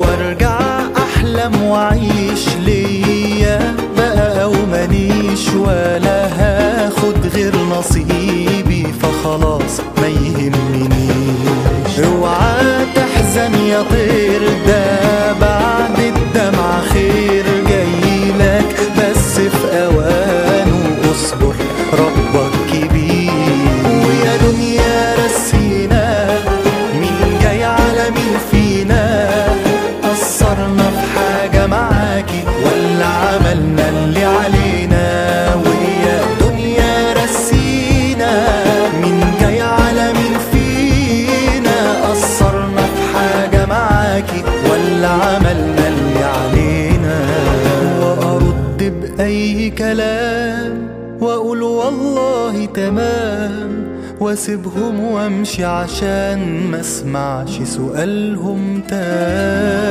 وارجع احلم واعيش ليا بقى او مانيش ولا هاخد غير نصيبي، فخلاص ما يهمنيش. اوعى تحزن يا طير، ده بعد الدمع خير جايلك، بس في اوانه اصبر ربك كبير. ويا دنيا رسينا مين جاي على مين فينا، قصرنا في حاجة معاكي ولا عملنا اللي علينا. ويا دنيا رسينا مين جاي على مين فينا، قصرنا في حاجة معاكي ولا عملنا اللي علينا. وأرد بأي كلام وأقول والله تمام، واسيبهم وامشي عشان ما اسمعش سؤالهم تاني.